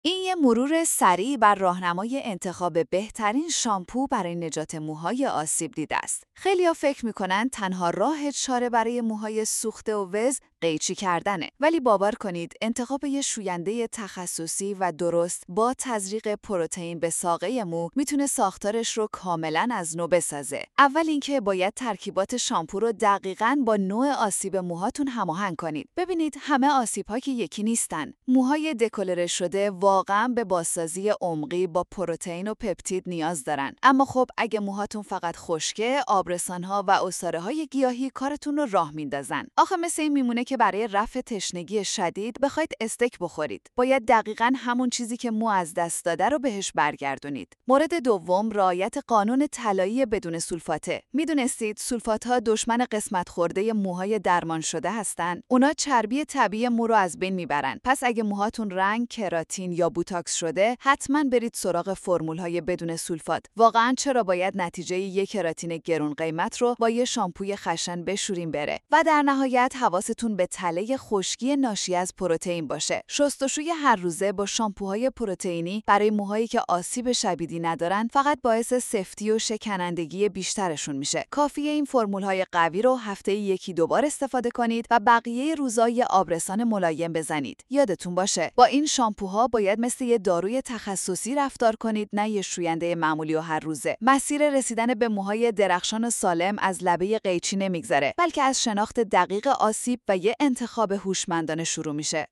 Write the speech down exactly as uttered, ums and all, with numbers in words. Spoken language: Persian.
این یه مرور سریع بر راهنمای انتخاب بهترین شامپو برای نجات موهای آسیب دیده است. خیلی‌ها فکر می‌کنن تنها راه چاره برای موهای سوخته و وز قیچی کردنه. ولی باور کنید انتخاب یه شوینده تخصصی و درست با تزریق پروتئین به ساقه مو میتونه ساختارش رو کاملاً از نو بسازه. اول اینکه باید ترکیبات شامپو رو دقیقاً با نوع آسیب موهاتون هماهنگ کنید. ببینید همه آسیب‌ها که یکی نیستن. موهای دکولره شده واقعاً به بازسازی عمقی با پروتئین و پپتید نیاز دارن. اما خب اگه موهاتون فقط خشکه، آبرسان‌ها و عصاره‌های گیاهی کارتون رو راه میندازن. آخه مثل این میمونه که برای رفع تشنگی شدید بخواید استیک بخورید. باید دقیقاً همون چیزی که مو از دست داده رو بهش برگردونید. مورد دوم رعایت قانون طلایی بدون سولفاته. میدونستید سولفات‌ها دشمن قسمت خورده موهای درمان شده هستن؟ اونا چربی طبیعی مو رو از بین میبرن. پس اگه موهاتون رنگ، کراتین یا بوتاکس شده، حتما برید سراغ فرمول‌های بدون سولفات. واقعاً چرا باید نتیجه یک کراتین گرون قیمت رو با یه شامپوی خشن بشوریم بره؟ و در نهایت حواستون به تله خشکی ناشی از پروتئین باشه. شستشوی هر روزه با شامپوهای پروتئینی برای موهایی که آسیب شدیدی ندارن فقط باعث سفتی و شکنندگی بیشترشون میشه. کافیه این فرمول‌های قوی رو هفته یکی دو بار استفاده کنید و بقیه روزا یه آبرسان ملایم بزنید. یادتون باشه با این شامپوها باید مثل یه داروی تخصصی رفتار کنید، نه یه شوینده معمولی و هر روزه. مسیر رسیدن به موهای درخشان و سالم از لبه قیچی نمیگذره، بلکه از شناخت دقیق آسیب و یه انتخاب هوشمندانه شروع میشه.